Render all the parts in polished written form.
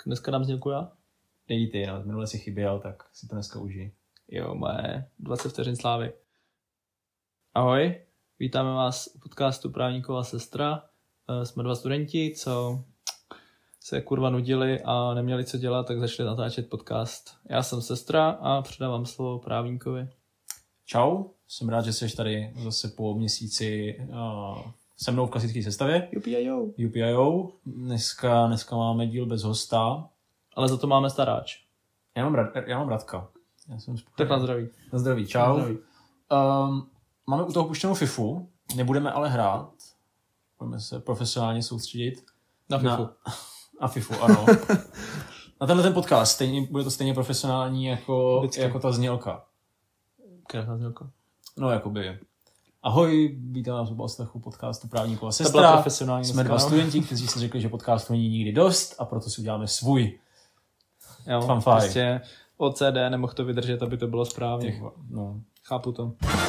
dneska dám znělku já? Dej ty, no, minule si chyběl, tak si to dneska užij. Jo, moje 20 vteřin slávy. Ahoj, vítáme vás u podcastu Právníková sestra. Jsme dva studenti, co se kurva nudili a neměli co dělat, tak začali natáčet podcast. Já jsem sestra a předávám slovo právníkovi. Čau, jsem rád, že jsi tady zase po měsíci se mnou v klasické sestavě. UPIO. Dneska máme díl bez hosta. Ale za to máme staráč. Já mám Radka. Já jsem tak na zdraví. Na zdraví, čau. Na zdraví. Máme u toho puštěnou FIFU, nebudeme ale hrát. Budeme se profesionálně soustředit. Na FIFU. Na FIFU, ano. Na tenhle ten podcast bude to stejně profesionální jako ta znělka. Krásná znělka. No, jakoby. Ahoj, vítám vás u poslechu podcastu Právníková sestra. To byla profesionální. Jsme dva studenti, kteří si řekli, že podcastu není nikdy dost a proto si uděláme svůj. Jo, prostě OCD nemohl to vydržet, aby to bylo správně. No. Chápu to.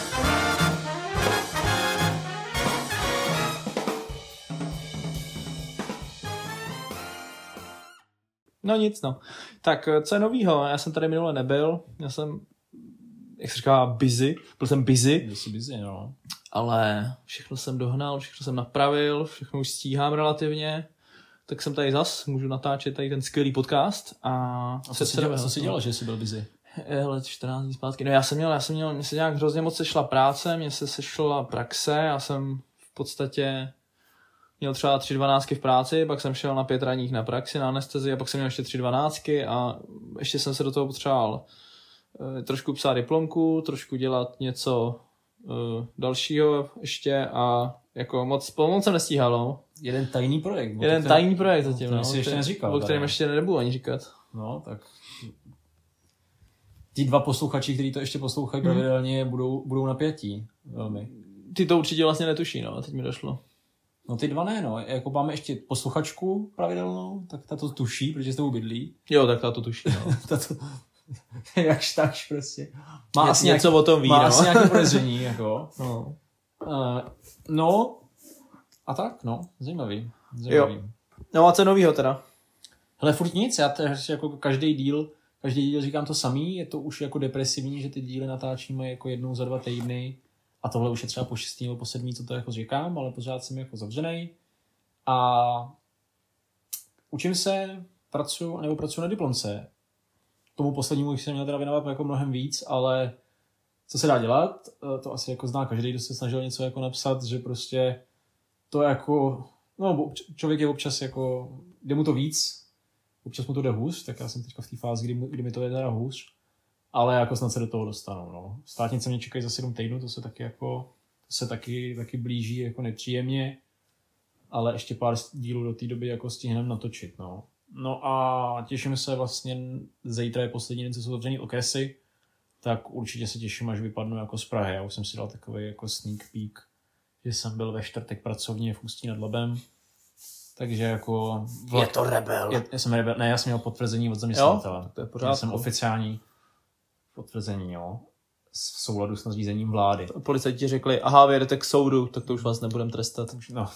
No nic, no. Tak, co je novýho? Já jsem tady minule nebyl. Já jsem, jak se říká, busy. Byl jsem busy. Jsi busy, no. Ale všechno jsem dohnal, všechno jsem napravil, všechno už stíhám relativně. Tak jsem tady zas, můžu natáčet tady ten skvělý podcast. A co jsi dělal, že jsi byl busy? Hele, 14 dní zpátky. No já jsem měl, mně se nějak hrozně moc sešla práce, mně se sešla praxe, já jsem v podstatě měl třeba 3 12 v práci, pak jsem šel na 5 ranních na praxi, na anestezii a pak jsem měl ještě 3 12 a ještě jsem se do toho potřeboval trošku psát diplomku, trošku dělat něco dalšího ještě a jako moc jsem nestíhal, no. Jeden tajný projekt. Tajný projekt zatím, no. Jsi ještě neříkal. O kterém ještě nebudu ani říkat. No, tak ti dva posluchači, kteří to ještě poslouchají pravidelně, budou napjatí. Velmi. Ty to určitě vlastně netuší, no, teď mi došlo. No ty dva ne, no. Jako máme ještě posluchačku pravidelnou, tak ta to tuší, protože s tebou bydlí. Jo, tak ta to tuší, no. Jakž takž prostě. Má asi něco o tom ví, má asi nějaké podezření, jako. No. No, a tak, no, zajímavý. Jo. No a co novýho teda? Hele, furt nic, já jako každý díl říkám to samý, je to už jako depresivní, že ty díly natáčíme jako jednou za 2 týdny a tohle už je třeba po 6. nebo po 7. co to jako říkám, ale pořád jsem jako zavřenej a učím se, pracuji na diplomce. Tomu poslednímu už jsem měl teda věnovat jako mnohem víc, ale co se dá dělat, to asi jako zná každý, kdo se snažil něco jako napsat, že prostě to jako, no člověk je občas jako, jde mu to víc, občas mu to jde hůř, tak já jsem teďka v té fázi, kdy mi to jde teda hůř, ale jako snad se do toho dostanu, no. Státnice mě čekají za 7 týdnů, to se taky blíží jako nepříjemně, ale ještě pár dílů do té doby jako stihneme natočit, no. No a těším se vlastně, zítra je poslední den, co jsou zavřený okresy, tak určitě se těším, až vypadnu jako z Prahy. Já už jsem si dal takový jako sneak peek, že jsem byl ve čtvrtek pracovně v Ústí nad Labem, takže jako... Je to rebel. Já jsem měl potvrzení od zaměstnavatele. To je pořád. Já jsem oficiální potvrzení, jo, v souladu s nařízením vlády. Policajti řekli, aha, vy jedete k soudu, tak to už vás nebudem trestat. No.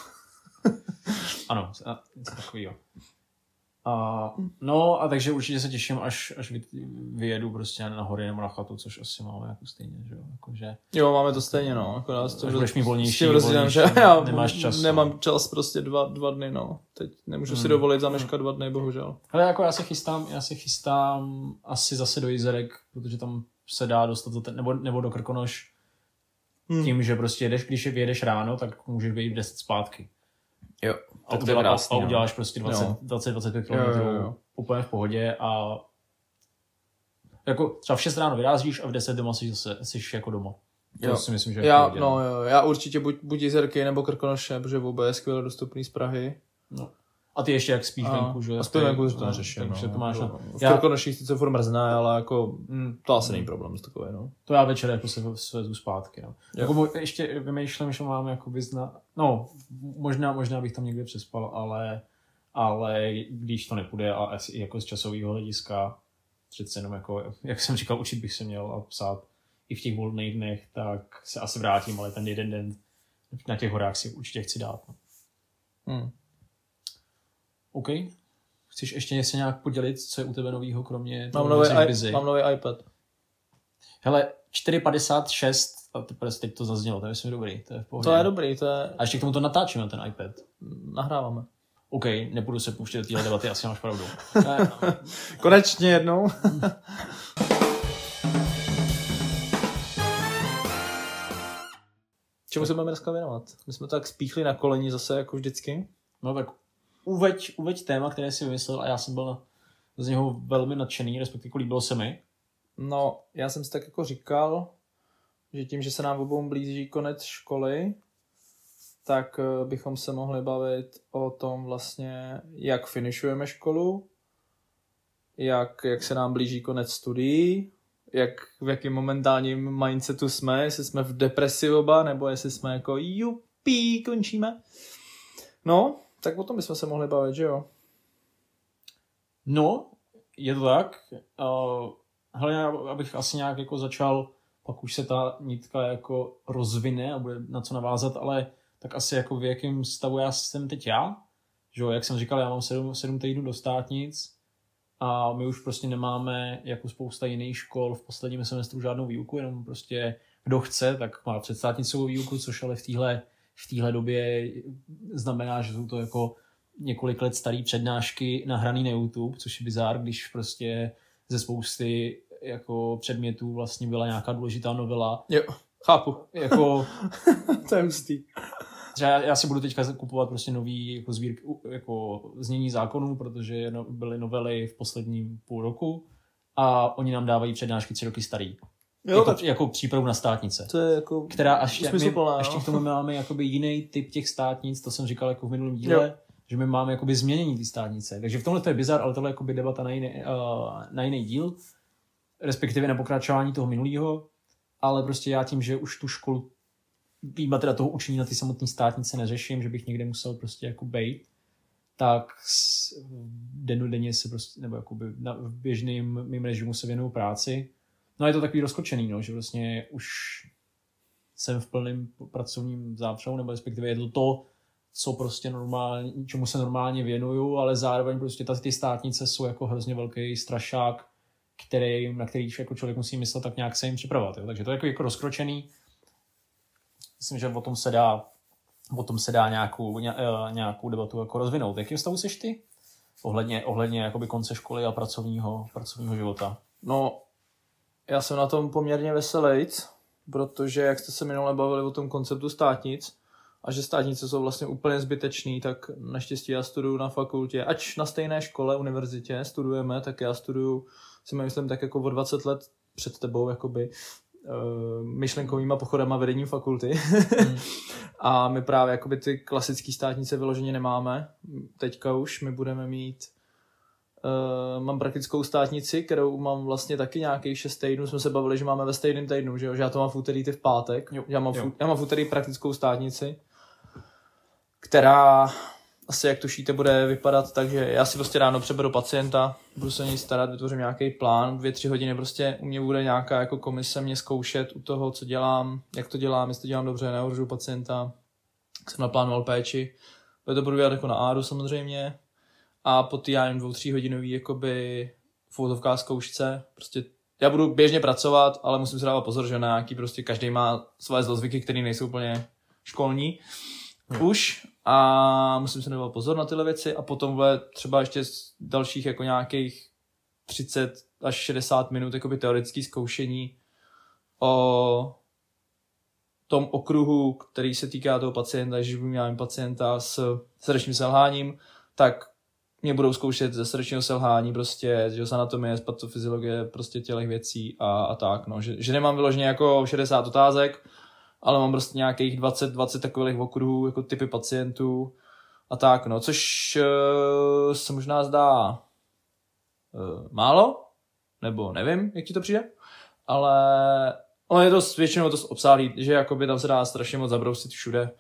Ano, něco takovýho. No a takže určitě se těším, až vyjedu prostě na hory nebo na chatu, což asi máme jako stejně, že jo, jakože... Jo, máme to stejně, no, akorát to budeš mít volnější, že já nemáš čas. Nemám čas prostě dva dny, no, teď nemůžu si dovolit zameškat 2 dny, bohužel. Ale jako já se chystám asi zase do Jizerek, protože tam se dá dostat nebo do Krkonoš tím, že prostě když vyjedeš ráno, tak můžeš vyjít 10 zpátky. Jo, a uděláš prostě 20-25 km úplně v pohodě a jako třeba v 6 ráno vyrazíš a v 10 doma jsi jako doma. To si myslím, že já určitě buď Jizerky nebo Krkonoše, protože oba je skvěle dostupný z Prahy. No. A ty ještě jak spíš venku, že? A spíš venku, to neřeším. Takže to máš v Krkonoších sice furt mrzná, ale jako to asi není problém s takové, no. To já večer jako se svezu zpátky, no. Jako ještě vymýšlím, že mám jako no, možná bych tam někde přespal, ale když to nepůjde a asi jako z časového hlediska, přece jenom jako, jak jsem říkal, učit bych se měl a psát i v těch volných dnech, tak se asi vrátím, ale ten jeden den na těch horách si určitě chci dát. No. OK. Chceš ještě se nějak podělit, co je u tebe novýho, kromě Mám nový iPad. Hele, 4,56 a teď to zaznělo, to je myslím dobrý, to je v pohodě. To je dobrý, to je... A ještě k tomu to natáčíme, ten iPad. Nahráváme. OK, nebudu se pouštět do téhle debaty, asi máš pravdu. Konečně jednou. Čemu se budeme dneska věnovat? My jsme tak spíchli na koleni zase, jako vždycky. No tak uveď téma, které jsi vymyslel a já jsem byl z něho velmi nadšený, respektive líbilo se mi. No, já jsem si tak jako říkal, že tím, že se nám obou blíží konec školy, tak bychom se mohli bavit o tom vlastně, jak finišujeme školu, jak se nám blíží konec studií, v jakém momentálním mindsetu jsme, jestli jsme v depresi oba, nebo jestli jsme jako jupí, končíme. No, tak o tom bychom se mohli bavit, že jo? No, je to tak. Hele, já abych asi nějak jako začal, pak už se ta nitka jako rozvine a bude na co navázat, ale tak asi jako v jakém stavu já jsem teď já. Že jo, jak jsem říkal, já mám 7 týdnů do státnic a my už prostě nemáme jako spousta jiných škol v posledním semestru žádnou výuku, jenom prostě kdo chce, tak má předstátnicovou výuku, což ale v téhle době znamená, že jsou to jako několik let starý přednášky nahraný na YouTube, což je bizár, když prostě ze spousty jako předmětů vlastně byla nějaká důležitá novela. Jo, chápu. Jako, to je hustý. Já si budu teďka kupovat prostě nový jako jako znění zákonů, protože byly novely v posledním půl roku a oni nám dávají přednášky 3 roky starý. Jo, jako přípravu na státnice. To je jako která ještě k tomu máme jakoby jiný typ těch státnic, to jsem říkal jako v minulém díle, jo. Že my máme jakoby změnění ty státnice. Takže v tomhle to je bizar, ale tohle je jakoby debata na jiný díl, respektive na pokračování toho minulého, ale prostě já tím, že už tu školu výjima teda toho učení na ty samotné státnice neřeším, že bych někde musel prostě jako bejt, tak dennodenně se prostě, nebo jakoby v běžným mým režimu se věnuju práci. No a je to takový rozkočený, no, že vlastně už jsem v plném pracovním zápřahu, nebo respektive je to, co prostě čemu se normálně věnuju, ale zároveň prostě ty státnice jsou jako hrozně velký strašák, na který jako člověk musí myslet, tak nějak se jim připravovat. Jo? Takže to je jako rozkročený. Myslím, že o tom se dá nějakou debatu jako rozvinout. Jakým stavu seš ty? Ohledně jakoby konce školy a pracovního života. No, já jsem na tom poměrně veselejc, protože jak jste se minule bavili o tom konceptu státnic a že státnice jsou vlastně úplně zbytečný, tak naštěstí já studuju na fakultě, ač na stejné škole, univerzitě studujeme, tak já studuju, si myslím, tak jako o 20 let před tebou, jakoby myšlenkovýma pochodama vedením fakulty. A my právě jakoby ty klasické státnice vyloženě nemáme. Teďka už my budeme mít mám praktickou státnici, kterou mám vlastně taky nějakých 6 týdnů. Jsme se bavili, že máme ve stejném týdnu, že já to mám v úterý, ty v pátek. Jo. Já mám v úterý praktickou státnici, která asi, jak tušíte, bude vypadat tak, že já si prostě ráno přeberu pacienta, budu se o něj starat, vytvořím nějaký plán, 2-3 hodiny prostě u mě bude nějaká jako komise mě zkoušet u toho, co dělám, jak to dělám, jestli to dělám dobře, neohrožuju pacienta, jsem naplánoval péči. To budu dělat jako na áru samozřejmě a po ty já jen 2-3 hodinový jakoby fotovká zkoušce, prostě já budu běžně pracovat, ale musím si dávat pozor, že na nějaký prostě každý má své zlozvyky, které nejsou úplně školní. Už a musím se dávat pozor na tyhle věci a potom třeba ještě z dalších jako nějakých 30 až 60 minut jakoby teoretické zkoušení o tom okruhu, který se týká toho pacienta, že budu mít pacienta s srdečním selháním, tak mě budou zkoušet ze srdečního selhání prostě, že z anatomie, z patofyziologie, prostě těch věcí a tak, no, že nemám vyloženě jako 60 otázek, ale mám prostě nějakých 20 takových okruhů, jako typy pacientů a tak, no, což se možná zdá málo, nebo nevím, jak ti to přijde, ale ono je to většinou dost obsáhlý, že jakoby tam se dá strašně moc zabrousit všude.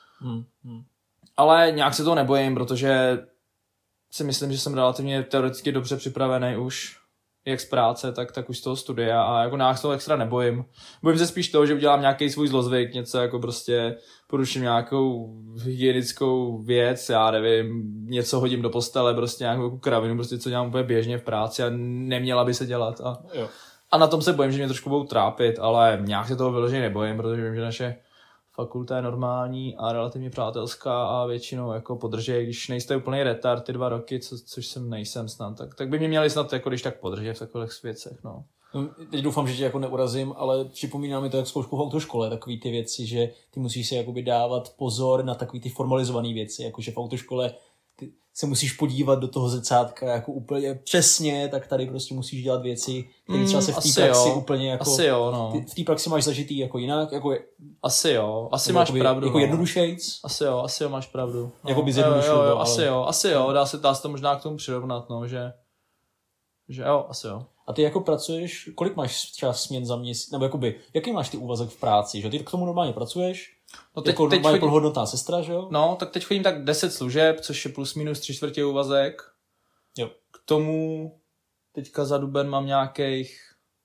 Ale nějak se toho nebojím, protože si myslím, že jsem relativně teoreticky dobře připravený už. jak z práce, tak už z toho studia a jako nás toho extra nebojím. Bojím se spíš toho, že udělám nějaký svůj zlozvyk, něco jako prostě poruším nějakou hygienickou věc, já nevím, něco hodím do postele, prostě nějakou kravinu, prostě co dělám úplně běžně v práci a neměla by se dělat. A na tom se bojím, že mě trošku budou trápit, ale nějak se toho vyloženě nebojím, protože vím, že naše fakulta je normální a relativně přátelská a většinou jako podrží, když nejste úplný retard ty 2 roky, což jsem nejsem snad, tak by mě měli snad jako když tak podržet v takových věcech, no. Teď doufám, že tě jako neurazím, ale připomíná mi to jak zkoušku v autoškole, takový ty věci, že ty musíš si jakoby dávat pozor na takový ty formalizované věci, jakože v autoškole ty se musíš podívat do toho zrcátka jako úplně přesně, tak tady prostě musíš dělat věci, které třeba se v té praxi úplně jako... Asi jo, no. V té praxi máš zažitý jako jinak, jako... Asi jo, asi máš pravdu. Jako jednodušejc? Asi jo, máš pravdu. No. Jako by zjednodušil, jo, asi jo, dá se to možná k tomu přirovnat, no, že jo, asi jo. A ty jako pracuješ, kolik máš třeba směn za měsíc, nebo jakoby, jaký máš ty úvazek v práci, že ty k tomu normálně pracuješ? No teď normálně plnohodnotná sestra, že jo? No, tak teď chodím tak 10 služeb, což je plus minus 3/4 úvazek. Jo. K tomu teďka za duben mám nějakých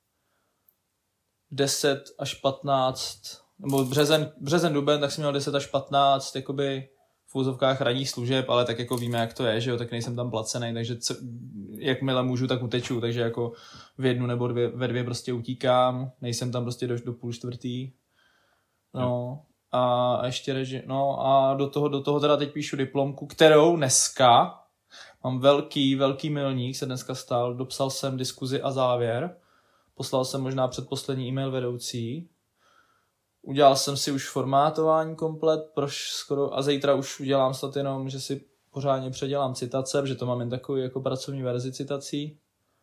10 až 15, nebo březen, duben, tak jsem měl 10 až 15, jakoby v úzovkách ranních služeb, ale tak jako víme, jak to je, že jo, tak nejsem tam placený, takže jakmile můžu, tak uteču, takže jako v 1 nebo ve 2 prostě utíkám, nejsem tam prostě do 3:30. No. A ještě a do toho teda teď píšu diplomku, kterou dneska mám velký milník, se dneska stal, dopsal jsem diskuzi a závěr, poslal jsem možná předposlední e-mail vedoucí, udělal jsem si už formátování komplet, skoro a zítra už udělám snad jenom, že si pořádně předělám citace, protože to mám jen takový jako pracovní verzi citací.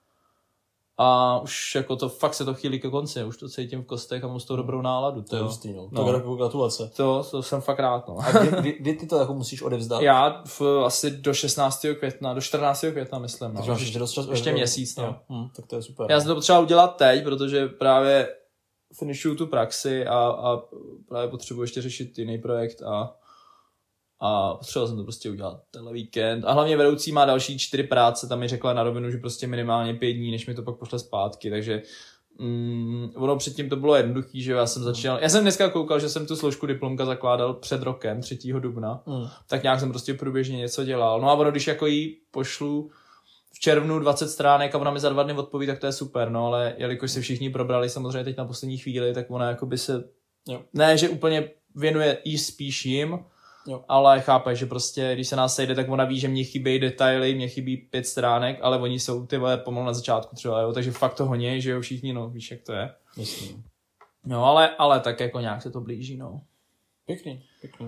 A už jako to fakt se to chýlí ke konci, už to cítím v kostech a mám z toho dobrou náladu. To je hustý, no. Tak jako gratulace. To jsem fakt rád, no. A kdy ty to jako musíš odevzdat? Já asi do 16. května, do 14. května myslím. No. Takže ještě měsíc, no. Tak to je super. Já jsem to potřeboval udělat teď, protože právě finišuju tu praxi a právě potřebuji ještě řešit jiný projekt a potřeboval jsem to prostě udělat tenhle víkend. A hlavně vedoucí má další 4 práce, tam mi řekla na rovinu, že prostě minimálně 5 dní, než mi to pak pošle zpátky, takže ono předtím to bylo jednoduchý, že já jsem dneska koukal, že jsem tu složku diplomka zakládal před rokem, 3. dubna, tak nějak jsem prostě průběžně něco dělal. No a ono, když jako jí pošlu v červnu 20 stránek a ona mi za 2 dny odpoví, tak to je super, no, ale jelikož se všichni probrali samozřejmě teď na poslední chvíli, tak ona jakoby se, ne, že úplně věnuje jí spíš jim, ale chápe, že prostě, když se nás sejde, tak ona ví, že mě chybí detaily, mě chybí 5 stránek, ale oni jsou ty vole pomalu na začátku třeba, jo, takže fakt to honí, že jo, všichni, no, víš, jak to je. Myslím. No, ale tak jako nějak se to blíží, no. Pěkný.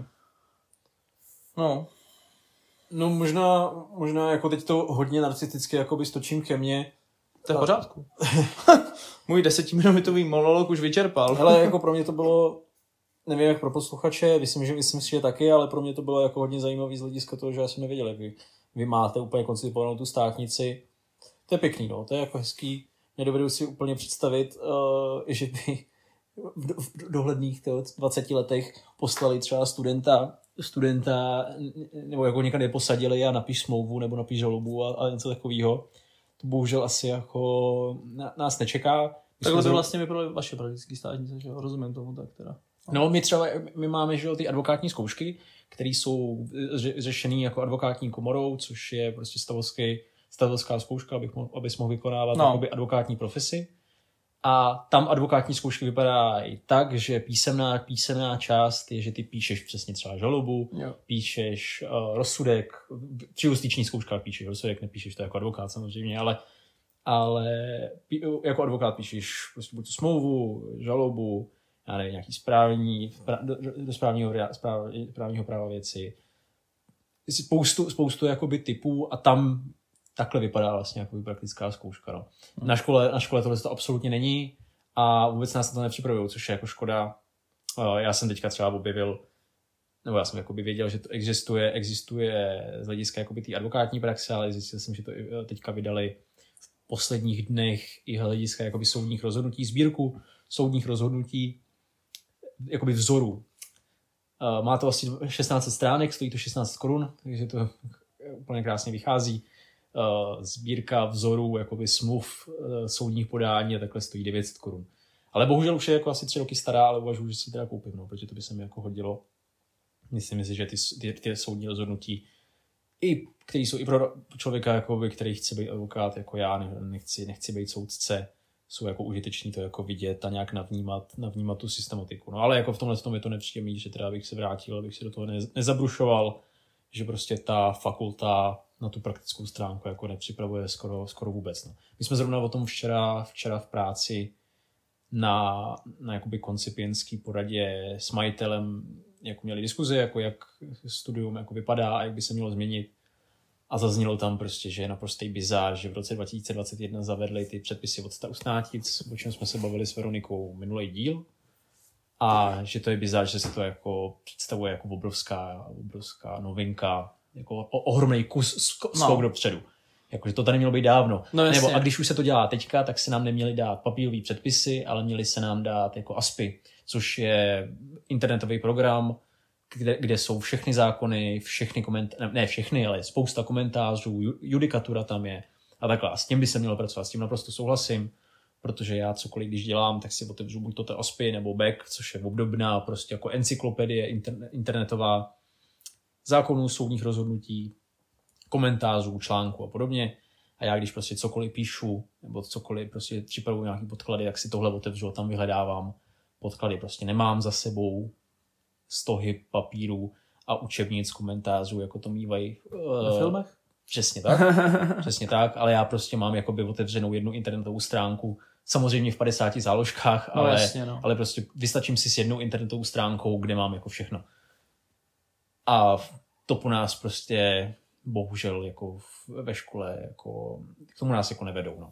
No, možná jako teď to hodně narcisticky jakoby stočím ke mně. To je v pořádku. Můj 10minutový monolog už vyčerpal. Hele, jako pro mě to bylo, nevím jak pro posluchače, myslím si, že taky, ale pro mě to bylo jako hodně zajímavý z hlediska toho, že já jsem nevěděl, jak vy máte úplně koncipovanou tu státnici. To je pěkný, no, to je jako hezký. Nedovedu si úplně představit, že by v dohledných 20 letech poslali třeba studenta nebo jako někde posadili a napiš smlouvu nebo napiš žalobu a něco takového. To bohužel asi jako nás nečeká. Takhle to vlastně vypadaly vaše praktické státnice, že rozumím tomu tak teda. No, my máme, že ty advokátní zkoušky, které jsou řešené jako advokátní komorou, což je prostě stavovská zkouška, abys mohl vykonávat jakoby advokátní profesi. A tam advokátní zkoušky vypadají tak, že písemná část je, že ty píšeš přesně třeba žalobu, píšeš rozsudek, při justiční zkouškách píšeš rozsudek, nepíšeš to jako advokát samozřejmě, ale jako advokát píšeš prostě buď tu smlouvu, žalobu, já nevím, nějaký do správního práva věci. Spoustu jakoby typů a tam takhle vypadá vlastně jako praktická zkouška. No. Na škole tohle to absolutně není a vůbec nás na to nepřipravují, což je jako škoda. Já jsem teďka třeba objevil, nebo já jsem jakoby věděl, že to existuje z hlediska jakoby té advokátní praxe, ale zjistil jsem, že to teďka vydali v posledních dnech i hlediska jakoby soudních rozhodnutí, sbírku soudních rozhodnutí, jakoby vzoru. Má to asi 16 stránek, stojí to 16 korun, takže to úplně krásně vychází. sbírka vzorů, jakoby smluv soudních podání a takhle stojí 900 korun. Ale bohužel už je jako asi 3 roky stará, ale uvažuji, že si ji teda koupím, no, protože to by se mi jako hodilo. Myslím si, že ty soudní rozhodnutí, které jsou i pro člověka, jakoby, který chce být advokát, jako já, nechci být soudce, jsou jako užitečný to jako vidět a nějak navnímat tu systematiku. No ale jako v tomhle tom je to nepříjemný, že teda bych se vrátil, abych si do toho nezabrušoval, že prostě ta fakulta na tu praktickou stránku jako nepřipravuje skoro vůbec. No. My jsme zrovna o tom včera v práci na jakoby koncipientský poradě s majitelem jako měli diskuzi, jako jak studium jako vypadá a jak by se mělo změnit. A zaznělo tam prostě, že je naprostý bizár, že v roce 2021 zavedli ty předpisy od usnátic, o čem jsme se bavili s Veronikou minulý díl. A že to je bizár, že se to jako představuje jako obrovská novinka, jako ohromný skok dopředu. Jakože to tady mělo být dávno. No, nebo a když už se to dělá teďka, tak se nám neměli dát papírový předpisy, ale měli se nám dát jako ASPI, což je internetový program, kde jsou všechny zákony, ne všechny, ale spousta komentářů, judikatura tam je a takhle. A s tím by se mělo pracovat, s tím naprosto souhlasím, protože já cokoliv, když dělám, tak si otevřu buď to ASPI nebo BEC, což je obdobná prostě jako encyklopedie internetová zákonů, soudních rozhodnutí, komentářů, článků a podobně. A já když prostě cokoliv píšu, nebo cokoliv prostě připravuju nějaký podklady, tak si tohle otevřu a tam vyhledávám. Podklady prostě nemám za sebou, stohy papíru a učebnic, komentářů, jako to mývají na filmech? Přesně tak, přesně tak, ale já prostě mám jakoby otevřenou jednu internetovou stránku, samozřejmě v 50 záložkách, ale prostě vystačím si s jednou internetovou stránkou, kde mám jako všechno. A to po nás prostě bohužel jako ve škole jako k tomu nás jako nevedou, no.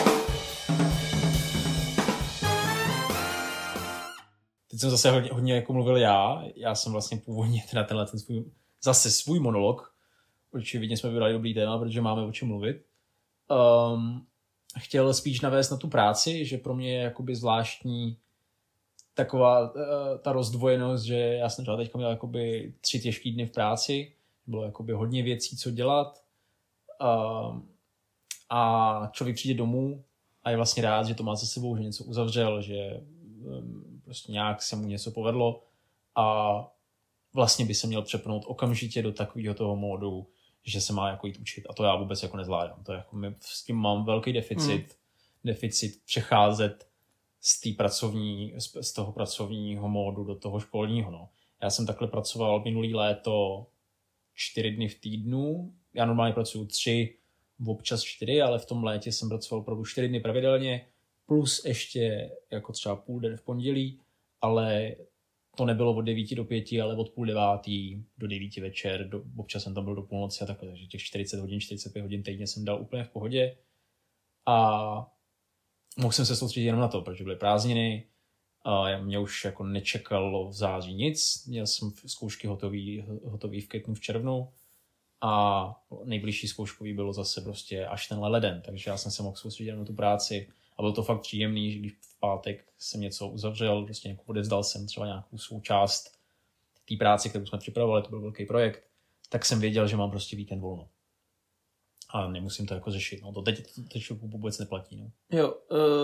Teď jsem zase hodně jako mluvil já jsem vlastně původně teda tenhle svůj monolog, očividně jsme vybrali dobrý téma, protože máme o čem mluvit. Chtěl spíš navést na tu práci, že pro mě je jakoby zvláštní taková ta rozdvojenost, že já jsem třeba teďka měl jakoby 3 těžký dny v práci, bylo jakoby hodně věcí, co dělat a člověk přijde domů a je vlastně rád, že to má za sebou, že něco uzavřel, že prostě nějak se mu něco povedlo a vlastně by se měl přepnout okamžitě do takového toho módu, že se má jako jít učit a to já vůbec jako nezvládám. To jako s tím mám velký deficit přecházet z toho pracovního módu do toho školního. No. Já jsem takhle pracoval minulý léto 4 dny v týdnu. Já normálně pracuju 3, občas 4, ale v tom létě jsem pracoval opravdu 4 dny pravidelně, plus ještě jako třeba půl den v pondělí, ale to nebylo od 9 do 5, ale od 8:30 do 9 večer, občas jsem tam byl do půlnoci a takhle, takže těch 40 hodin, 45 hodin týdně jsem dal úplně v pohodě a mohl jsem se soustředit jenom na to, protože byly prázdniny, mě už jako nečekalo v září nic, měl jsem zkoušky hotový v květnu, v červnu a nejbližší zkouškový bylo zase prostě až tenhle leden, takže já jsem se mohl soustředit na tu práci a bylo to fakt příjemný, že když v pátek jsem něco uzavřel, prostě jako odevzdal jsem třeba nějakou svou část té práce, kterou jsme připravovali, to byl velký projekt, tak jsem věděl, že mám prostě víkend volno. A nemusím to jako řešit, no to teď vůbec neplatí, no. Jo,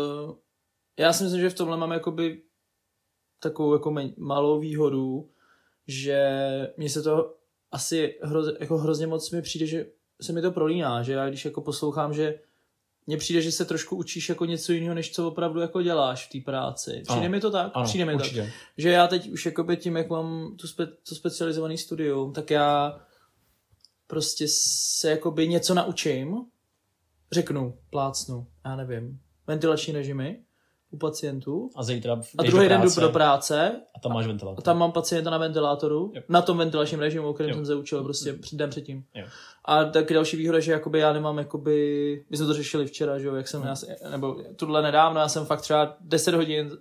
já si myslím, že v tomhle mám jakoby takovou jako malou výhodu, že mně se to asi hrozně moc mi přijde, že se mi to prolíná, že já když jako poslouchám, že mně přijde, že se trošku učíš jako něco jiného, než co opravdu jako děláš v té práci. Přijde mi to tak? Ano, přijde mi určitě. tak. Že já teď už jakoby tím, jak mám to specializovaný studium, tak já prostě se jakoby něco naučím, řeknu, plácnu, já nevím, ventilační režimy u pacientů. A druhý den jdu do práce. A tam máš ventilátor. A tam mám pacienta na ventilátoru, yep. Na tom ventilačním režimu, o kterém jsem se učil prostě den předtím. Yep. A taky další výhoda, že jakoby já nemám jakoby, my jsme to řešili včera, že jo, jak jsem, nebo tohle nedávno, já jsem fakt třeba 10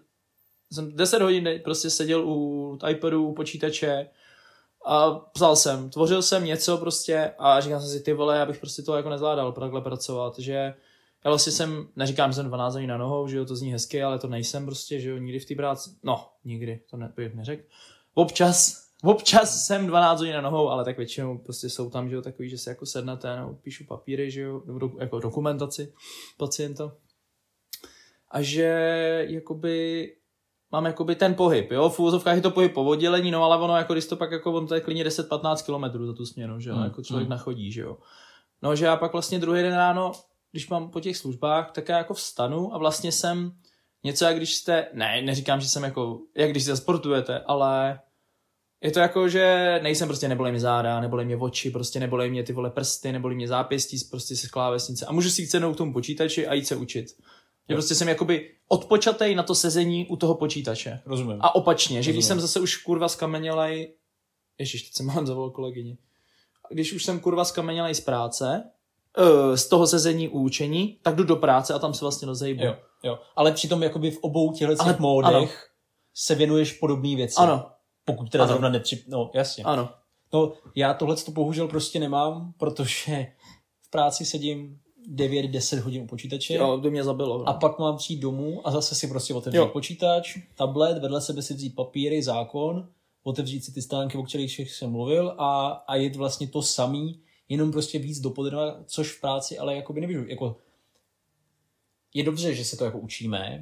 hodin prostě seděl u iPadu, u počítače a tvořil jsem něco prostě a říkal jsem si, ty vole, já bych prostě to jako nezvládal takhle pracovat, že já vlastně neříkám, že jsem 12 hodin na nohou, že jo, to zní hezky, ale to nejsem prostě, že jo, nikdy v té práci, no, nikdy, to bych neřekl. Občas Občas jsem 12 hodin na nohou, ale tak většinou prostě jsou tam, že jo, takový, že se jako sednete, no, píšu papíry, že jo, jako dokumentaci pacienta. A že jakoby mám jakoby ten pohyb, jo, v úvozovkách je to pohyb po oddělení, no ale ono jako když to pak jako on to je klidně 10-15 kilometrů za tu směnu, že jo, jako člověk nachodí, že jo. No, že já pak vlastně druhý den ráno, když mám po těch službách, tak já jako vstanu a vlastně jsem něco, jak když jste, neříkám, že jsem jako, jak když se sportujete, ale je to jako, že nejsem prostě, nebolej mě záda, nebolej mě oči, prostě nebolej mě ty vole prsty, nebolej mě zápěstí, prostě se klávesnice a můžu si jít sednout k tomu počítači a jít se učit. Že prostě jsem jakoby odpočatej na to sezení u toho počítače. Rozumím. A opačně, že když jsem zase už kurva skamenělej, ježiš, teď jsem mám zavolal kolegyni. Když už jsem kurva skamenělej z práce, z toho sezení u učení, tak jdu do práce a tam se vlastně rozejbu. Jo. Ale přitom jakoby v obou těchto módech se věnuješ podobné věci. Ano. Pokud teda zrovna no jasně. Ano. No já tohleto bohužel prostě nemám, protože v práci sedím 9-10 hodin u počítače. Jo, to mě zabilo. No. A pak mám přijít domů a zase si prostě otevřít počítač, tablet, vedle sebe si vzít papíry, zákon, otevřít si ty stránky, o kterých jsem mluvil a jít vlastně to samý, jenom prostě víc dopodrobna, což v práci, ale jakoby nevíš, jako je dobře, že se to jako učíme,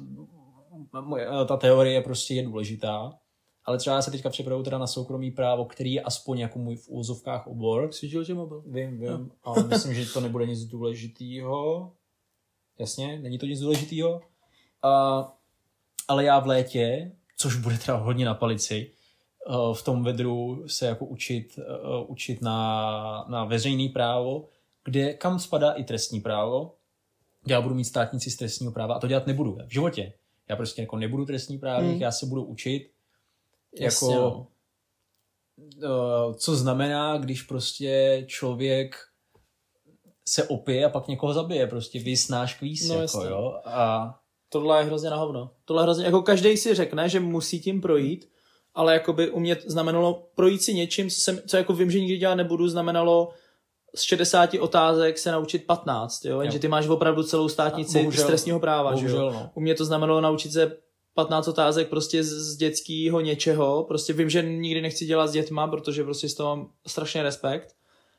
ta teorie prostě je důležitá, ale třeba já se teďka připravuju teda na soukromý právo, který je aspoň jako můj v úvozovkách obor. Svítil tě mobil? Vím, ale myslím, že to nebude nic důležitýho. Jasně, není to nic důležitýho. Ale já v létě, což bude teda hodně na palici, v tom vedru se jako učit na veřejný právo, kam spadá i trestní právo. Já budu mít státnici z trestního práva a to dělat nebudu v životě. Já prostě jako nebudu trestní právník, já se budu učit jako co znamená, když prostě člověk se opije a pak někoho zabije, prostě vysnáš kvíz, no, jako, jo. A tohle je hrozně na hovno. Tohle je hrozně, jako každej si řekne, že musí tím projít, ale jakoby u mě znamenalo projít si něčím, co jako vím, že nikdy dělat nebudu, znamenalo z 60 otázek se naučit 15, jo? Jenže ty máš opravdu celou státnici z trestního práva, bohužel, že jo? No. U mě to znamenalo naučit se 15 otázek prostě z dětského něčeho, prostě vím, že nikdy nechci dělat s dětma, protože prostě z toho mám strašně respekt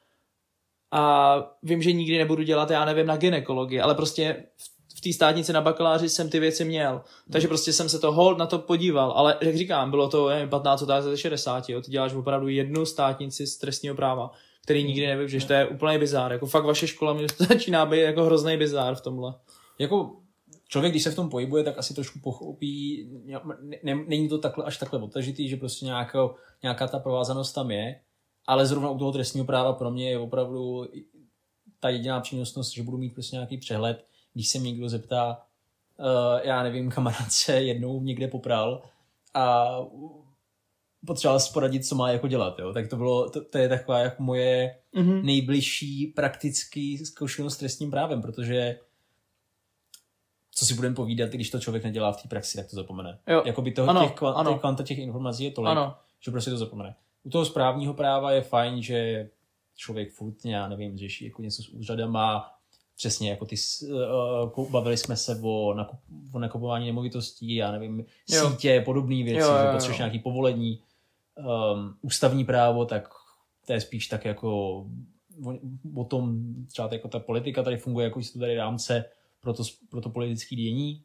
a vím, že nikdy nebudu dělat, já nevím, na gynekologii, ale prostě v té státnici na bakaláři jsem ty věci měl, takže prostě jsem se to hold na to podíval, ale jak říkám, bylo to 15 otázek ze 60, jo? Ty děláš opravdu jednu státnici z trestního práva, který nikdy nevyužiješ, to je úplný bizár, jako fakt vaše škola mě začíná být jako hrozný bizár v tomhle. Jako člověk, když se v tom pohybuje, tak asi trošku pochopí, není to až takhle odtažitý, že prostě nějaká ta provázanost tam je, ale zrovna u toho trestního práva pro mě je opravdu ta jediná přínosnost, že budu mít prostě nějaký přehled, když se mě někdo zeptá, já nevím, kamarád se jednou někde popral a potřeboval si poradit, co má jako dělat, jo? Tak to je taková jako moje nejbližší praktický zkušenost s trestním právem, protože co si budeme povídat, když to člověk nedělá v té praxi, tak to zapomene. Jakoby kvanta těch informací je tolik, že prostě to zapomene. U toho správního práva je fajn, že člověk furt, já nevím, řeší jako něco s úřadama, přesně jako bavili jsme se o nakupování nemovitostí, já nevím, sítě, podobné věci, že potřebuješ nějaké povolení, ústavní právo, tak to je spíš tak jako o tom, třeba jako ta politika tady funguje, jako jsou tady rámce pro to politické dění.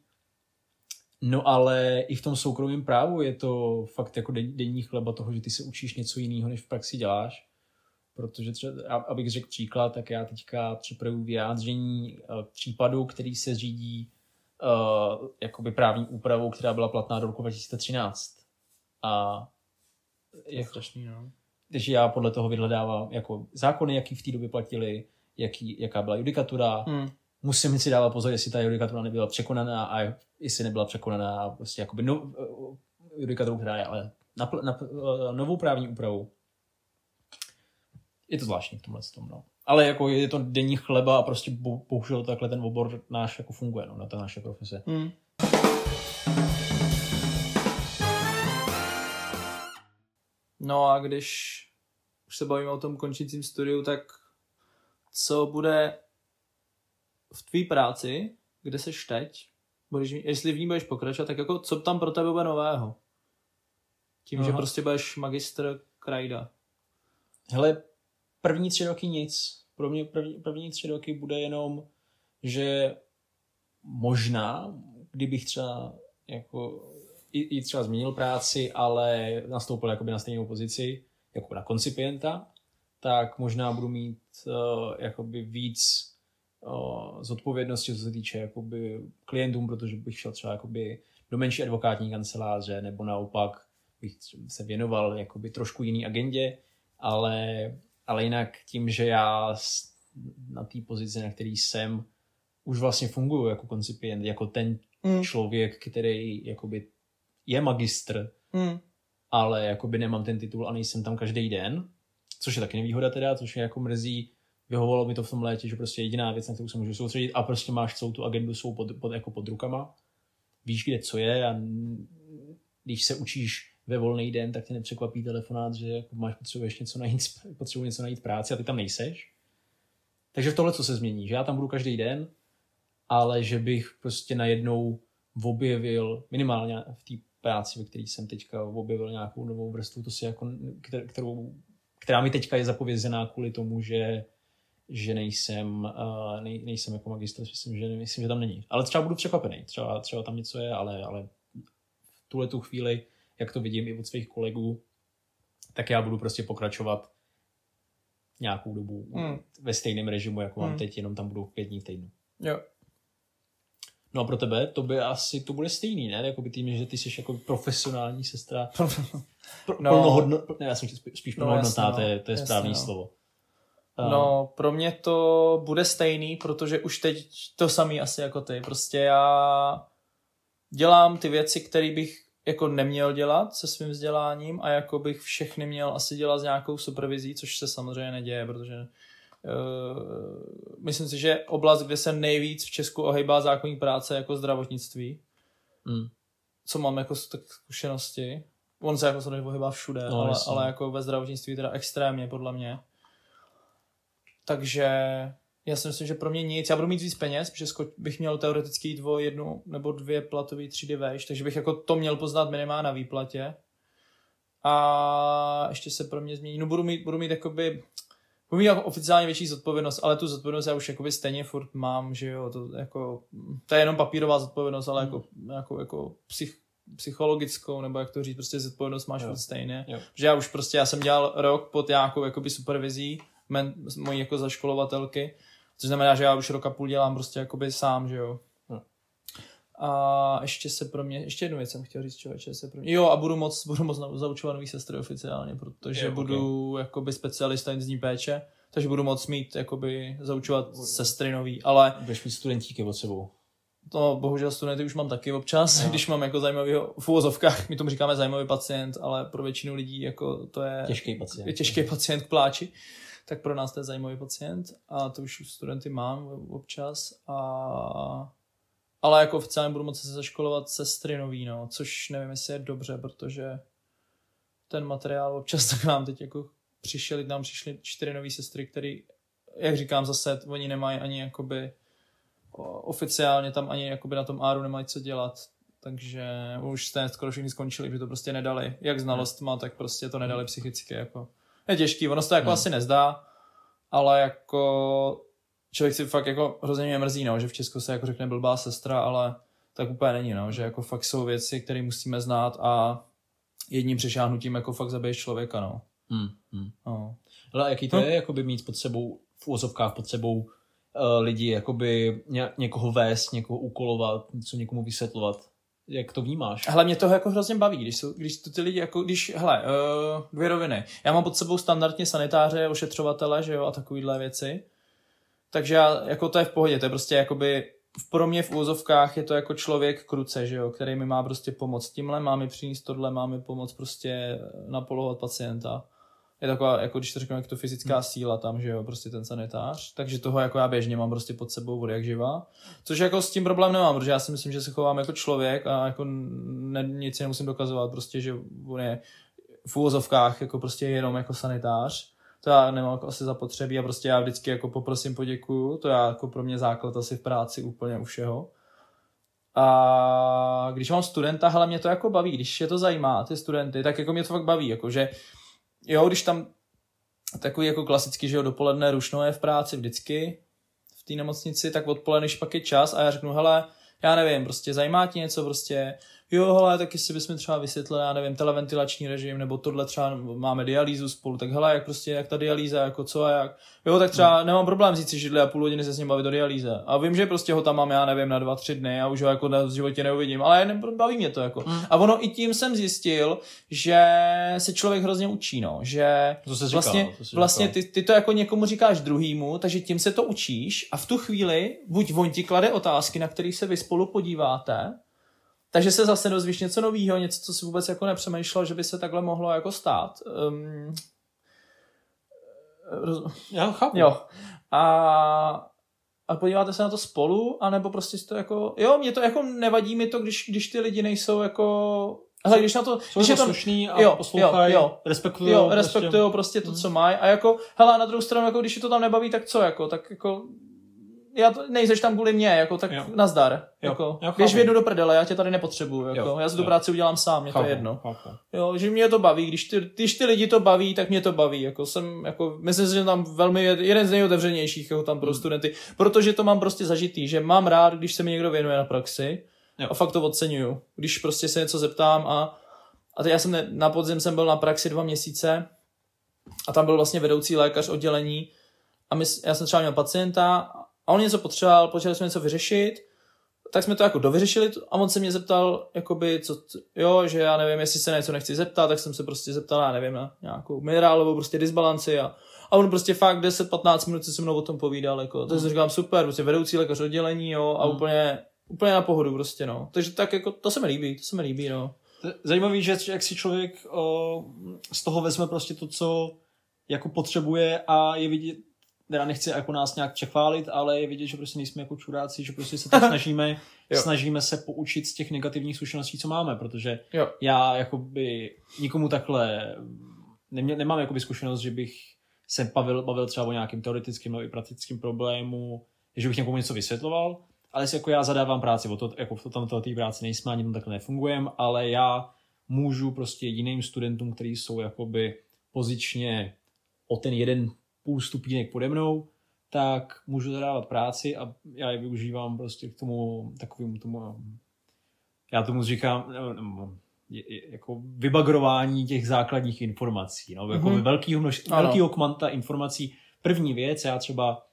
No ale i v tom soukromém právu je to fakt jako denní chleba toho, že ty se učíš něco jiného, než v praxi děláš. Protože třeba, abych řekl příklad, tak já teďka připravuji vyjádření případu, který se řídí jakoby právní úpravou, která byla platná do roku 2013. A je strašný, no. Takže já podle toho vyhledávám jako zákony, jaký v té době platily, jaká byla judikatura. Musím si dávat pozor, jestli ta judikatura nebyla překonaná a jestli nebyla překonaná prostě jakoby judikaturu, která je ale na novou právní úpravu. Je to zvláštní v tomhle tom, no. Ale jako je to denní chleba a prostě bohužel takhle ten obor náš jako funguje, no, na ta naše profese. No a když už se bavíme o tom končícím studiu, tak co bude v tvý práci, kde seš teď, jestli v ní budeš pokračovat, tak jako co tam pro tebe bude nového? Tím, že prostě budeš magistr krajda. Hele, první 3 roky nic. Pro mě první 3 roky bude jenom, že možná, kdybych třeba jako i třeba změnil práci, ale nastoupil jakoby na stejnou pozici, jako na koncipienta, tak možná budu mít jakoby víc zodpovědnosti, co se týče jakoby klientům, protože bych šel třeba jakoby do menší advokátní kanceláře, nebo naopak bych se věnoval jakoby trošku jiný agendě, ale jinak tím, že já na té pozici, na který jsem, už vlastně funguju jako koncipient, jako ten člověk, který jakoby je magistr, ale jakoby nemám ten titul a nejsem tam každý den, což je taky nevýhoda teda, což je jako mrzí. Vyhovovalo mi to v tom létě, že prostě jediná věc, na kterou se můžu soustředit a prostě máš celou tu agendu svou pod rukama. Víš, kde co je a když se učíš ve volný den, tak tě nepřekvapí telefonát, že jako potřebuješ něco najít v práci a ty tam nejseš. Takže v tohle co se změní, že já tam budu každý den, ale že bych prostě najednou objevil, minimálně v té práci, ve které jsem teďka objevil nějakou novou vrstvu, to si jako, která mi teďka je zapovězená kvůli tomu, že nejsem jako magistr, myslím, že tam není. Ale třeba budu překvapený, třeba tam něco je, ale v tuhletu chvíli, jak to vidím i od svých kolegů, tak já budu prostě pokračovat nějakou dobu ve stejném režimu, jako mám teď, jenom tam budu 5 dní v týdnu. Jo. No a pro tebe to bude stejný, ne? Jakoby tím, že ty jsi jako profesionální sestra. Já jsem spíš plnohodnotná, to je správný slovo. No, pro mě to bude stejný, protože už teď to samý asi jako ty. Prostě já dělám ty věci, které bych jako neměl dělat se svým vzděláním a jako bych všechny měl asi dělat s nějakou supervizí, což se samozřejmě neděje, protože myslím si, že oblast, kde se nejvíc v Česku ohýbá zákonník práce jako zdravotnictví, co mám jako zkušenosti. On se jako samozřejmě ohýbá všude, ale jako ve zdravotnictví teda extrémně podle mě. Takže já si myslím, že pro mě nic. Já budu mít víc peněz, protože bych měl teoreticky jít o 1 nebo 2 platové třídy vejš, takže bych jako to měl poznat minimálně na výplatě. A ještě se pro mě změní. No budu mít jakoby jako oficiálně větší zodpovědnost, ale tu zodpovědnost já už jakoby stejně furt mám, že jo, to je jenom papírová zodpovědnost, ale jako psychologickou, nebo jak to říct, prostě zodpovědnost máš furt stejně. Jo. Protože já jsem dělal rok pod nějakou jakoby supervizí mojí jako zaškolovatelky, což znamená, že já už rok a půl dělám prostě jakoby sám, že jo. A ještě jednu věc jsem chtěl říct, člověče, a budu moc zaučovat nový sestry oficiálně, protože budu jakoby specialista intenzivní péče, takže budu moc mít jakoby zaučovat sestry nový, ale budeš mít studentíky od sebou. No, bohužel studenty už mám taky občas, když mám jako zajímavýho, v uvozovkách, my tomu říkáme zajímavý pacient, ale pro většinu lidí jako to je těžký pacient k pláči, tak pro nás to je zajímavý pacient a to už studenty mám občas ale jako oficiálně budu moci se zaškolovat sestry nový, no, což nevím, jestli je dobře, protože ten materiál občas tak nám teď jako přišly 4 nový sestry, který, jak říkám zase, oni nemají ani jakoby oficiálně tam ani jakoby na tom áru nemají co dělat, takže už jste skoro všichni skončili, že to prostě nedali, jak znalostma, tak prostě to nedali psychicky, jako je těžký, ono se to jako asi nezdá, ale jako člověk si fakt jako hrozně mě mrzí, no, že v Česku se jako řekne blbá sestra, ale tak úplně není, no, že jako fakt jsou věci, které musíme znát a jedním přešáhnutím jako fakt zabiješ člověka, no. No. Ale jaký to je, jakoby mít pod sebou, v úvozovkách pod sebou lidi, jakoby někoho vést, někoho úkolovat, něco někomu vysvětlovat. Jak to vnímáš? Hele, mě to jako hrozně baví, když ty lidi jako, hele, 2 roviny. Já mám pod sebou standardně sanitáře, ošetřovatele, že jo, a takovýhle věci. Takže jako to je v pohodě, to je prostě jakoby pro mě v úvozovkách je to jako člověk k ruce, že jo, který mi má prostě pomoct tímhle, má mi přinést tohle, má mi pomoct prostě napolovat pacienta. Je taková, jako když to řeknu, jak to fyzická síla tam, že jo, prostě ten sanitář. Takže toho jako já běžně mám prostě pod sebou od jak živa. Což jako s tím problém nemám, protože já si myslím, že se chovám jako člověk a jako nic si nemusím dokazovat, prostě, že on je v úvozovkách jako prostě jenom jako sanitář. To já nemám jako asi zapotřebí a prostě já vždycky jako poprosím, poděkuju. To já jako pro mě základ asi v práci úplně u všeho. A když mám studenta, hele, mě to jako baví, když je to zajímá, ty studenty, tak jako mě to fakt baví, jakože jo, když tam takový jako klasicky, že jo, dopoledne rušno je v práci vždycky v té nemocnici, tak odpoledne, když pak je čas a já řeknu, hele, já nevím, prostě zajímá tě něco, prostě jo, hele, taky si bychom třeba vysvětlili, já nevím, televentilační režim, nebo tohle třeba máme dialýzu spolu, tak hele, jak ta dialýza, jako co a jak. Jo, tak třeba nemám problém říct si židli a půl hodiny se s ním bavit o dialýze. A vím, že prostě ho tam mám, já nevím, na 2-3 dny a už ho jako v životě neuvidím, ale baví mě to jako. A ono i tím jsem zjistil, že se člověk hrozně učí, no, že vlastně ty to jako někomu říkáš druhýmu, takže tím se to učíš a v tu chvíli buď on ti klade otázky, na které se vy spolu podíváte, takže se zase dozvíš něco novýho, něco, co si vůbec jako nepřemýšlel, že by se takhle mohlo jako stát. Já chápu. Jo. A podíváte se na to spolu, anebo prostě to jako... Jo, mě to jako nevadí mi to, když ty lidi nejsou jako... Hele, když na to... Když je to slušný a poslouchají, respektujou prostě to, co mají. A jako, hele, na druhou stranu, jako když je to tam nebaví, tak co, jako, tak jako... nejseš tam kvůli mě, jako, tak nazdar. Jako, běž vědu do prdele, já tě tady nepotřebuju. Jako, já si tu práci udělám sám, mě to je jedno. Jo, že mě to baví, když ty lidi to baví, tak mě to baví. Jako, myslím si, že tam velmi jeden z nejotevřenějších jako tam pro studenty, protože to mám prostě zažitý, že mám rád, když se mi někdo věnuje na praxi a fakt to oceňuju. Když prostě se něco zeptám a já jsem na podzim jsem byl na praxi 2 měsíce a tam byl vlastně vedoucí lékař oddělení a já jsem třeba měl pacienta a on něco potřeboval jsme něco vyřešit, tak jsme to jako dovyřešili a on se mě zeptal, jakoby, že já nevím, jestli se na něco nechci zeptat, tak jsem se prostě zeptal, já nevím, na nějakou minerálovou prostě disbalanci a on prostě fakt 10-15 minut se mnou o tom povídal, jako, takže říkám super, prostě vedoucí lékař oddělení, jo, a úplně na pohodu prostě, no. Takže tak jako, to se mi líbí, no. Zajímavý, že jak si člověk z toho vezme prostě to, co jako potřebuje a je vidět, teda nechci jako nás nějak přechválit, ale je vidět, že prostě nejsme jako čuráci, že prostě se tak snažíme se poučit z těch negativních zkušeností, co máme, protože já jakoby nikomu takhle nemám jakoby zkušenost, že bych se bavil třeba o nějakým teoretickým nebo i praktickým problému, že bych někomu něco vysvětloval, ale si jako já zadávám práci, jako v tomto té práci nejsme, ani tam takhle nefungujeme, ale já můžu prostě jiným studentům, kteří jsou jakoby pozičně o ten jeden půl stupínek pode mnou, tak můžu zadávat práci a já je využívám prostě k tomu takovému já tomu říkám jako vybagrování těch základních informací, no, jako velkýho kvanta informací. První věc, já třeba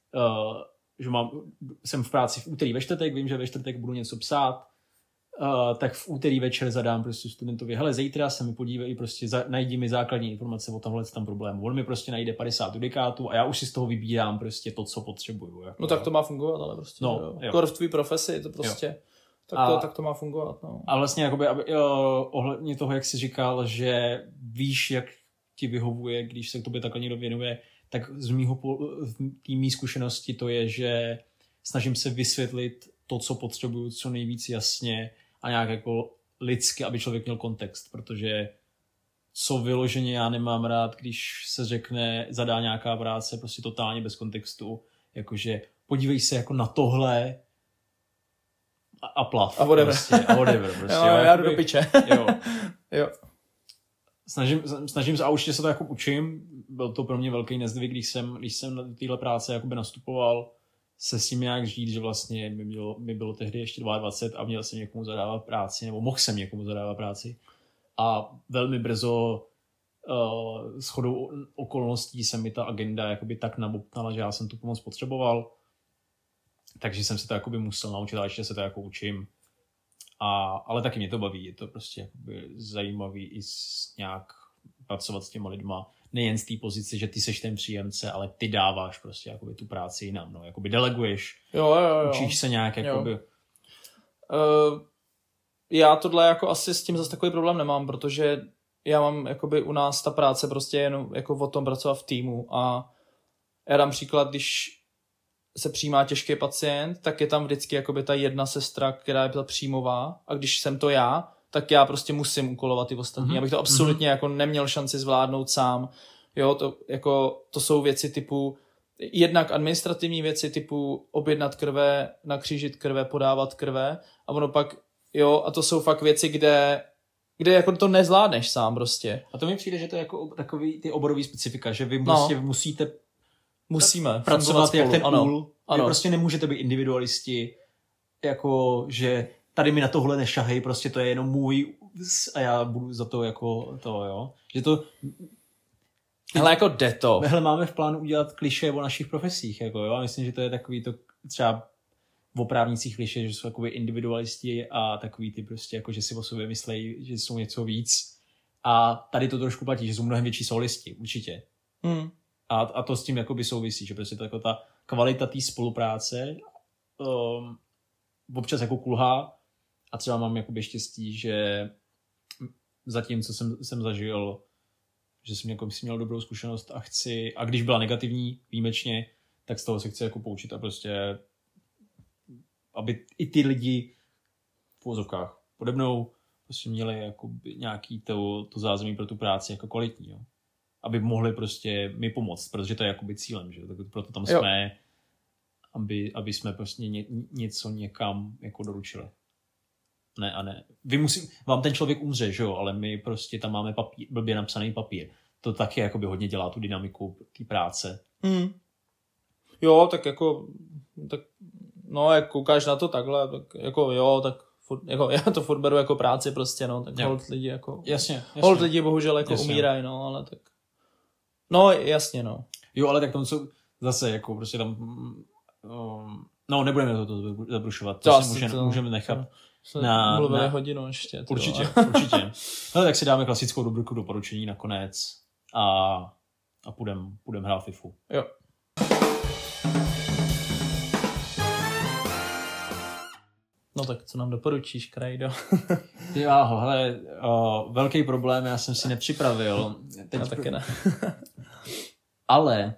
že jsem v práci v úterý ve čtvrtek, vím, že ve čtvrtek budu něco psát, tak v úterý večer zadám prostě studentovi, hele, zítra se mi podívej, prostě najdi mi základní informace o tomhle tam problému. On mi prostě najde 50 judikátů a já už si z toho vybírám prostě to, co potřebuju. Jako, no tak to má fungovat, ale prostě. No, v tvý profesi to prostě, tak to má fungovat. No. A vlastně jakoby, ohledně toho, jak jsi říkal, že víš, jak ti vyhovuje, když se k tobě takhle někdo věnuje, tak z mý zkušenosti to je, že snažím se vysvětlit to, co potřebuju, co nejvíc jasně a nějak jako lidsky, aby člověk měl kontext, protože co vyloženě já nemám rád, když se řekne, zadá nějaká práce prostě totálně bez kontextu, jakože podívej se jako na tohle a plav. A whatever. Prostě, jo, já jdu do piče. Jo. Snažím se a určitě se to jako učím. Byl to pro mě velký nezvyk, když jsem na téhle práce jakoby nastupoval, se s tím nějak žít, že vlastně mi bylo tehdy ještě 22 a měl jsem někomu zadávat práci, nebo mohl jsem někomu zadávat práci. A velmi brzo shodou okolností se mi ta agenda jakoby tak nabobtnala, že já jsem tu pomoc potřeboval. Takže jsem se to jakoby musel naučit a ještě se to jako učím. Ale taky mě to baví, je to prostě jakoby zajímavý i nějak pracovat s těma lidma. Nejen z té pozice, že ty seš ten příjemce, ale ty dáváš prostě jakoby tu práci jinam, no, jakoby deleguješ, jo. Učíš se nějak, jakoby. Já tohle jako asi s tím zase takový problém nemám, protože já mám jakoby u nás ta práce prostě jenom jako o tom pracovat v týmu a já dám příklad, když se přijímá těžký pacient, tak je tam vždycky jakoby ta jedna sestra, která je ta příjmová a když jsem to já, tak já prostě musím úkolovat ty ostatní, abych to absolutně jako neměl šanci zvládnout sám. Jo, to jsou věci typu, jednak administrativní věci typu objednat krve, nakřížit krve, podávat krve a ono pak, jo, a to jsou fakt věci, kde jako to nezvládneš sám prostě. A to mi přijde, že to je jako takový ty oborový specifika, že vy prostě musíme pracovat jak ten úl. Vy prostě nemůžete být individualisti, jako, že tady mi na tohle nešahej, prostě to je jenom můj a já budu za to jako to, jo. Že to... Hele, jako jde to. Hele, máme v plánu udělat klišé o našich profesích, jako jo. A myslím, že to je takový to třeba v právnících klišé, že jsou takový individualisti a takový ty prostě jako, že si o sobě myslejí, že jsou něco víc. A tady to trošku platí, že jsou mnohem větší solisti, určitě. A to s tím jakoby souvisí, že prostě to jako ta kvalita té spolupráce občas jako kulhá a třeba mám jakoby štěstí, že zatím, co jsem zažil, že jsem jako měl dobrou zkušenost a když byla negativní, výjimečně, tak z toho se chci jako poučit a prostě aby i ty lidi v uvozovkách pode mnou prostě měli jakoby nějaký to zázemí pro tu práci jako kvalitní, jo. Aby mohli prostě mi pomoct, protože to je jakoby cílem, že? Tak proto tam jsme, aby jsme prostě něco někam jako doručili. Ne. Vám ten člověk umře, že jo, ale my prostě tam máme blbě napsaný papír. To taky jakoby hodně dělá tu dynamiku té práce. Jo, tak jako no, jak koukáš na to takhle, tak jako jo, tak jako, já to furt beru jako práci prostě, no, tak hold lidi jako... Jasně. Hold lidi bohužel jako umírají, no, ale tak... No, jasně, no. Jo, ale tak tomu co zase jako prostě tam... no, nebudeme to zabrušovat, to si můžeme nechat mluvili hodinu ještě. Určitě. No, tak si dáme klasickou rubriku doporučení nakonec a půjdem hrát FIFU. Jo. No tak co nám doporučíš, Krajdo? Hele, velký problém, já jsem si nepřipravil. Já taky ne. ale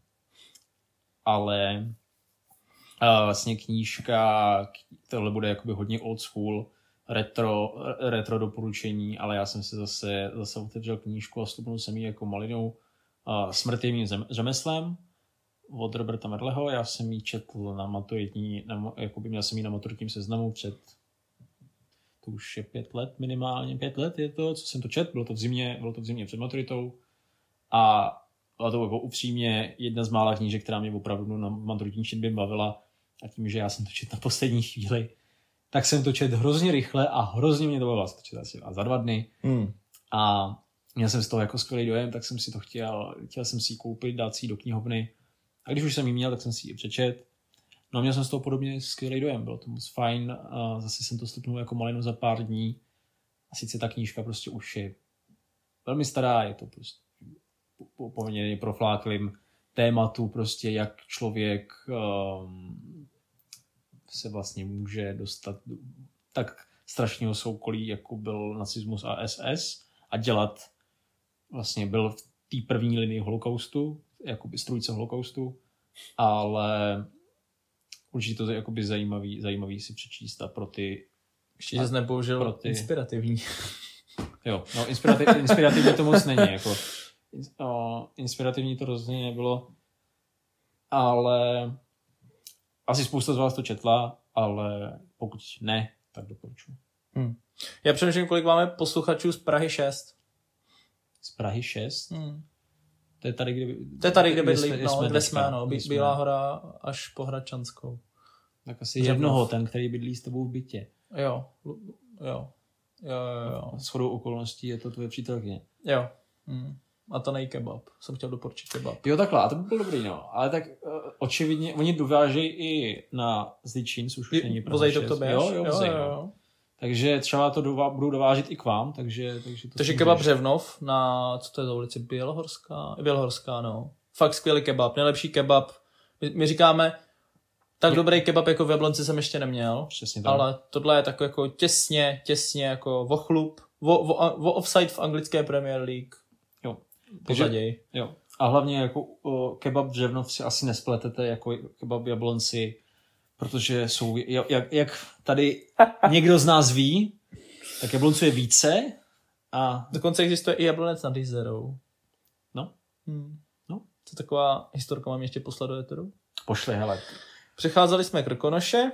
vlastně knížka, tohle bude jakoby hodně old school, retro doporučení, ale já jsem si zase otevřel knížku a stupnul jsem ji jako malinou Smrt jejím řemeslem od Roberta Merleho. Já jsem ji četl na maturitní, měl jsem ji na maturitním seznamu to už je 5 let minimálně, 5 let je to, co jsem to četl, bylo to v zimě před maturitou a byla to jako upřímně jedna z mála knížek, která mě opravdu na maturitní četbě bavila a tím, že já jsem to četl na poslední chvíli, tak jsem to četl hrozně rychle a hrozně mě to bavilo. To četl asi za 2 dny a měl jsem z toho jako skvělý dojem, tak jsem si to chtěl jsem si ji koupit, dát si ji do knihovny a když už jsem ji měl, tak jsem si ji přečet. No a měl jsem z toho podobně skvělý dojem, bylo to moc fajn a zase jsem to stupnul jako malinu za pár dní a sice ta knížka prostě už je velmi stará, je to prostě poměrně profláklým tématu, prostě jak člověk se vlastně může dostat do tak strašného soukolí, jako byl nacismus a SS a dělat, vlastně byl v té první linii holokaustu, jakoby strůjce holokaustu, ale určitě to je jakoby zajímavý si přečíst a pro ty... Ještě jsi nepoužil inspirativní. Jo, no inspirativní to moc není, jako inspirativní to rozhodně nebylo, ale asi spousta z vás to četla, ale pokud ne, tak doporučuji. Já přemýšlím, kolik máme posluchačů z Prahy 6. Z Prahy 6? To je tady, kde bydlí, kde jsme, Bílá hora až po Hradčanskou. Tak asi jednoho, ten, který bydlí s tebou v bytě. Jo. Shodou okolností je to tvoje přítelkyně. Jo. A to kebab. Jsem chtěl doporučit kebab. Jo, takhle, a to by bylo dobrý, no. Ale tak očividně, oni dovážejí i na Zličín, což už není Praha 6. Vozejí to k tobě? Jo. Takže třeba to budou dovážet i k vám, takže kebab Břevnov na, co to je za ulici, Bělohorská, no. Fakt skvělý kebab, nejlepší kebab. My říkáme, tak dobrý kebab jako v Jablonci jsem ještě neměl, ale tohle je tak jako těsně jako vochlup, offside v anglické Premier League. Jo. Jo. A hlavně jako kebab Břevnov si asi nespletete jako kebab Jablonci, protože jsou, jak tady někdo z nás ví, tak Jablonců je více a... Dokonce existuje i Jablonec nad Jizerou. No. To taková historka, mám ještě poslat do éteru. Pošli, hele. Přecházeli jsme Krkonoše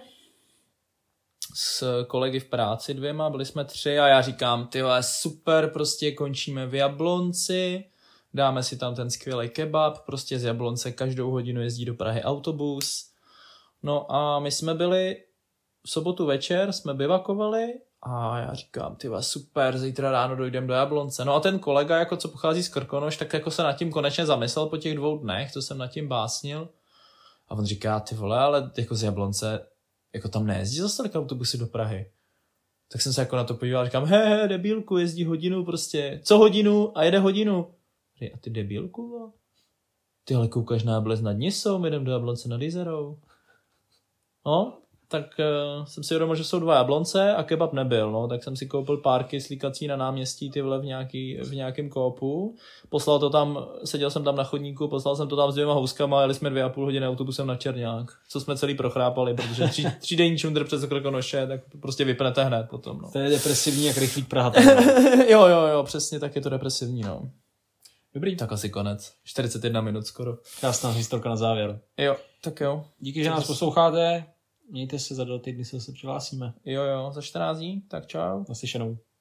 s kolegy v práci 2, byli jsme 3 a já říkám, ty vole, super, prostě končíme v Jablonci, dáme si tam ten skvělý kebab, prostě z Jablonce každou hodinu jezdí do Prahy autobus. No a my jsme byli v sobotu večer, jsme bivakovali a já říkám, ty vole, super, zítra ráno dojdem do Jablonce. No a ten kolega, jako co pochází z Krkonoš, tak jako se nad tím konečně zamyslel po těch 2 dnech, co jsem nad tím básnil. A on říká, ty vole, ale jako z Jablonce, jako tam nejezdí zase tak autobusy do Prahy. Tak jsem se jako na to podíval a říkám, debílku, jezdí hodinu prostě. Co hodinu? A jede hodinu. A ty debílku? Ty ale koukáš na Jablec nad Nisou, jdem do Jablonce nad Jizerou. No, tak jsem si uvědomil, že jsou 2 Jablonce a kebab nebyl, no, tak jsem si koupil párky slíkací na náměstí, ty vole, v nějakém koopu. Poslal to tam, seděl jsem tam na chodníku, poslal jsem to tam s 2 houskama a jeli jsme 2,5 hodiny autobusem na Černák, co jsme celý prochrápali, protože 3denní čundr přes Krkonoše, tak prostě vypnete hned potom, no. To je depresivní jak Rychlík Praha. jo, přesně tak je to depresivní, no. Dobrý. Tak asi konec. 41 minut skoro. Krásná historka na závěr. Jo, tak jo. Díky, že nás posloucháte. Mějte se, za 2 týdny se přihlásíme. Jo, za 14 dní, tak čau. Naslyšenou.